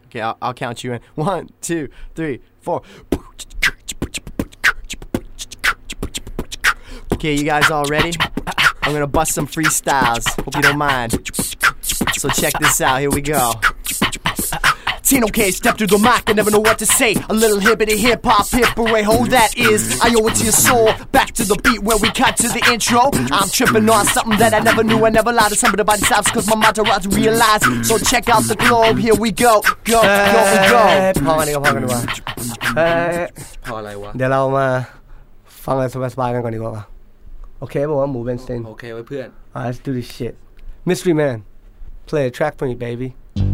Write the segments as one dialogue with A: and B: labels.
A: Okay, I'll count you in. 1, 2, 3, 4. Okay, you guys all ready? I'm gonna bust some freestyles. Hope you don't mind. So check this out. Here we go. Tino K, step through the mic, I never know what to say. A little hibbity hip hop, hip hooray, ho, that is. I owe it to your soul. Back to the beat where we cut to the intro. I'm tripping on something that I never knew. I never lied to somebody body stops, cause my motto was to realize. So check out the globe, here we go. Go, go, go. พอกันดีกว่าพออะไรวะเดี๋ยวเรามาฟังอะไรสบายๆกันก่อนดีกว่าโอเคบอกว่าหมูเบนซินโอเคไว้เพื่อน Let's do this shit Mystery Man play a track for me baby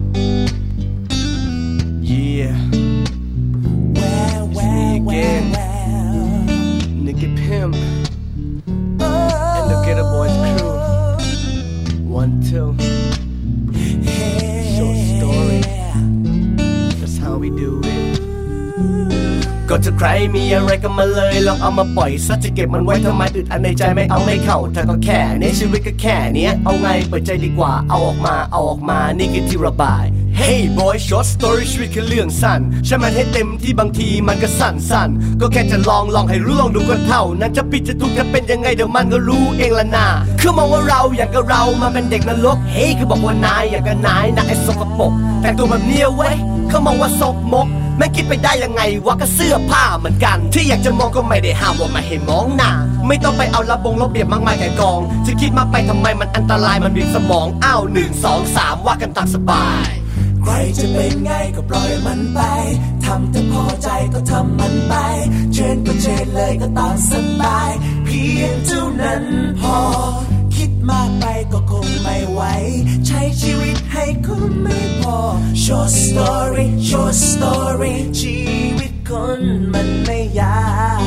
A: Yeah It's me again Nigga Pimp And the Getter Boys crew 1, 2 Short story That's how we do itก็จะใครมีอะไรก็มาเลยลองเอามาปล่อยซะจะเก็บมันไว้ทำไมอึดอัดในใจไม่เอาไม่เข้าถ้าก็แค่นี้ชีวิตก็แค่นี้เอาไงเปิดใจดีกว่าเอาออกมานี่คือที่ระบาย Hey boy short story ชีวิตแค่เรื่องสั้นใช่มันให้เต็มที่บางทีมันก็สั้นก็แค่จะลองให้รู้ลองดูก็เท่านั้นจะผิดจะถูกจะเป็นยังไงเดี๋ยวมันก็รู้เองละนะคือมองว่าเราอย่างกับเรามาเป็นเด็กนรก Hey คือบอกว่านายอย่างกับนายนะไอ้สกปรกแต่ตัวแบบเนี้ยเว้ยเขามองว่าซกมกแม่คิดไปได้ยังไงวะก็เสื้อผ้าเหมือนกันที่อยากจะมองก็ไม่ได้ห้ามว่าไม่ให้มองหน้าไม่ต้องไปเอาระเบียบมากมายแก่กองจะคิดมาไปทำไมมันอันตรายมันบีบสมองอ้าว1 2 3ว่ากันตามสบายใครจะเป็นไงก็ปล่อยมันไปทำแต่พอใจก็ทำมันไปเชิญก็เชิญเลยก็ตามสบายเพียงเท่านั้นพอคิดมากไปก็คงไม่ไหวใช้ชีวิตให้คุ้มไม่พอ Short story ชีวิตคนมันไม่ยาว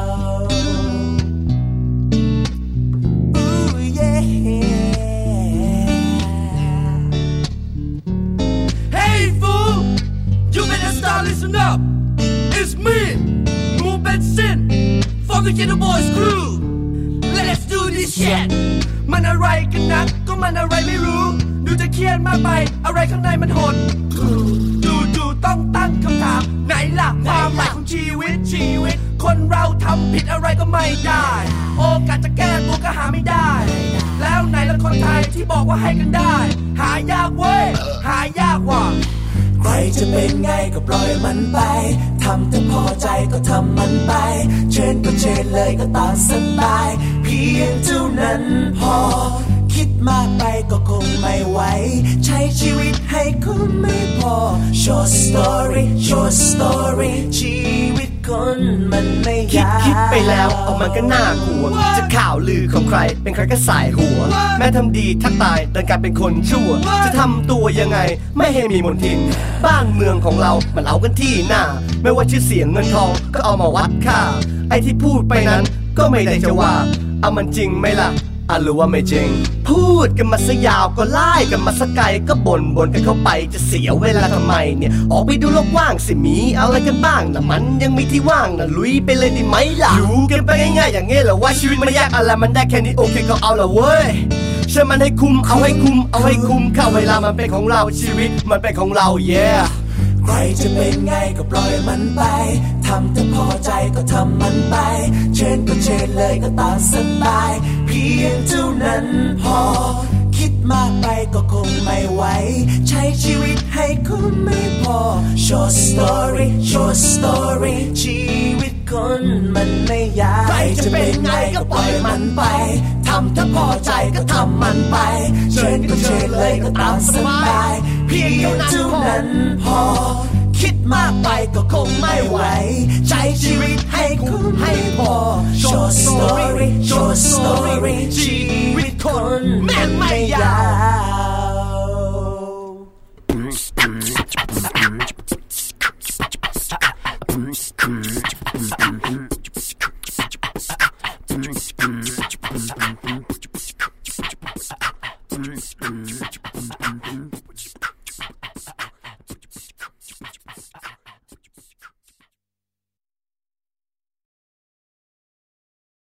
B: Hey fool you better start listen up It's me Mo Benson from the Getter Boys crew Let's do this shit มันอะไรกันนะก็มันอะไรไม่รู้ดูจะเครียดมากไปอะไรข้างในมันหดดูต้องตั้งคำถามไหนล่ะความหมายของชีวิตคนเราทำผิดอะไรก็ไม่ได้โอกาสจะแก้ตัวก็หาไม่ได้แล้วไหนละคนไทยที่บอกว่าให้กันได้หายากเว้ยหายากว่ะ
C: ใครจะเป็นไงก็ปล่อยมันไปทำแต่พอใจก็ทำมันไปเชิญก็เชิญเลยก็ตามสบายเพียงเท่านั้นพอคิดมากไปก็คงไม่ไหวใช้ชีวิตให้คุ้มไม่พอ Short story ชีวิตคนมันไม่ยาว
A: คิดไปแล้วเอามันก็น่ากลัวจะข่าวลือของใครเป็นใครก็สายหัวแม้ทำดีถ้าตายดันกลายเป็นคนชั่วจะทำตัวยังไงไม่ให้มีมนทินบ้านเมืองของเรามันเอากันที่หน้าไม่ว่าชื่อเสียงเงินทองก็เอามาวัดค่าไอ้ที่พูดไปนั้นก็ไม่ได้จะว่าเอามันจริงไหมล่ะหรือว่าไม่จริงพูดกันมาซะยาวก็ไล่กันมาซะไกลก็บ่นกันเข้าไปจะเสียเวลาทำไมเนี่ยออกไปดูโลกว่างสิมีอะไรกันบ้างนะมันยังมีที่ว่างนะลุยไปเลยดีไหมล่ะอยู่กันไปง่ายๆอย่างงี้เหรอว่าชีวิตมันยากอะไรมันได้แค่นี้โอเคก็เอาละเว้ยใช่มันให้คุ้มเอาให้คุ้มเข้าเวลามันเป็นของเราชีวิตมันเป็นของเรา yeah
C: ใครจะเป็นไงก็ปล่อยมันไปทำแต่พอใจก็ทำมันไปเชิญก็เชิญเลยก็ตามสบายเพียงเท่านั้นพอคิดมากไปก็คงไม่ไหวใช้ชีวิตให้คุ้มไม่พอ Short story ชีวิตคนมันไม่ยาวใครจะเป็นไงก็ปล่อยมันไปทำแต่พอใจก็ทำมันไปเชิญก็เชิญเลยก็ตามสบายเพียงเท่านั้นพอคิดมากไปก็คงไม่ไหวใช้ชีวิตให้คุ้มให้พอ Short story ชีวิตคนมันไม่ยาว